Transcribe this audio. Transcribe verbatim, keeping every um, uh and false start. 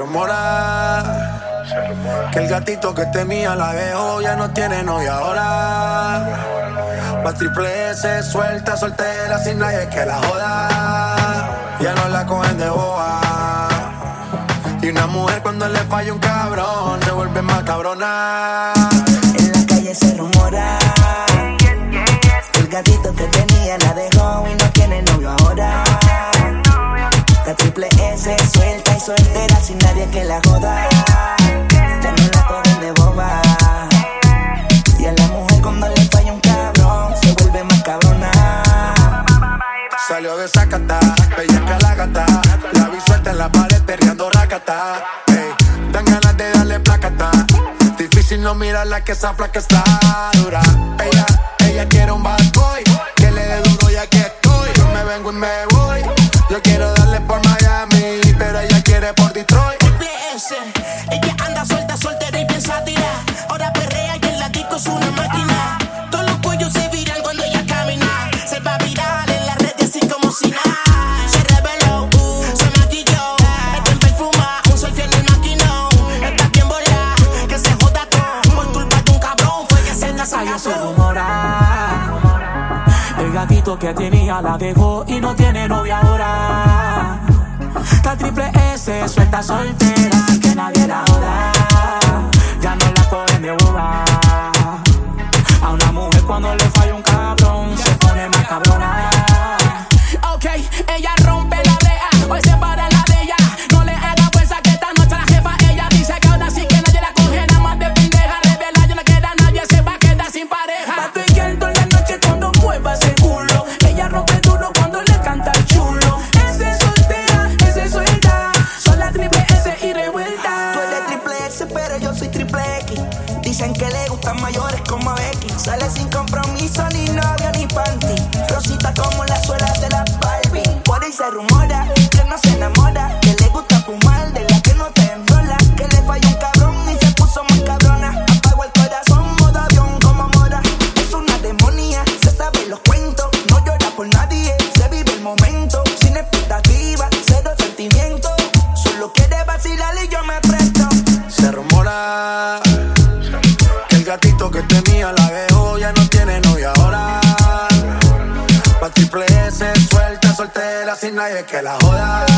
rumora que el gatito que tenía la dejó, ya no tiene novia ahora. La triple S suelta, soltera, sin nadie que la joda. Ya no la cogen de boba. Y una mujer cuando le falla un cabrón se vuelve más cabrona. En la calle se rumora que el gatito que tenía la dejó y no tiene novio ahora. La triple S suelta y soltera, sin nadie que la joda. Ya no la cogen de boba. Y a la mujer cuando le falla un cabrón se vuelve más cabrona. Salió de Zacatá, bellaca la gata. La vi suelta en la pared perreando racata. Ey, dan ganas de darle placata. Difícil no mirarla que esa placa está dura. Ella, ella quiere un bad boy que le dé duro y aquí estoy. Yo me vengo y me voy. Yo quiero darle por Miami, pero ella quiere por Detroit. Triple S, ella anda suelta, soltera y piensa tirar. Ahora perrea y el latico es una máquina. Todos los cuellos se viran cuando ella camina. Se va a virar en las redes así como si nada. Se reveló, uh, se maquilló. Está en perfuma, un selfie en el maquinón. Está bien volada, que se joda todo. Por culpa de un cabrón fue que se cayó se rumora. El gatito que tenía la dejó y no tiene novia ahora. La triple S suelta soltera sin que nadie la joda. Ya no la cogen de boba. A una mujer cuando le falla un cabrón se pone más cabrona. Ok, ella rompe la reja, hoy se para la de ella. No le haga fuerza que esta noche la jefa ella dice que ahora sí que nadie la coge, nada más de pendeja. Revela, ya no queda nadie, se va a quedar sin pareja. Va tuyendo en la noche cuando mueva ese culo. Ella rompe duro cuando le canta el chulo. Ese es soltera, ese es suelta. Son la triple S y revuelta. Tú eres triple S, pero yo soy triple X. Dicen que le gustan mayores como a Becky. Sale sin compromiso, ni novia ni panty. Rosita como la suela de la Barbie. Por ahí se rumora que no se enamora, que le gusta fumar, de la que no te enrola. Que le falló un cabrón y se puso más cabrona. Apagó el corazón, modo avión como mora. Es una demonia, se sabe los cuentos. No llora por nadie, se vive el momento. Sin expectativa, cero sentimiento. Solo quiere vacilar y yo me presto. Se rumora que el gatito que tenía la dejó, ya no tiene novia ahora. La triple S suelta, soltera, sin nadie que la joda.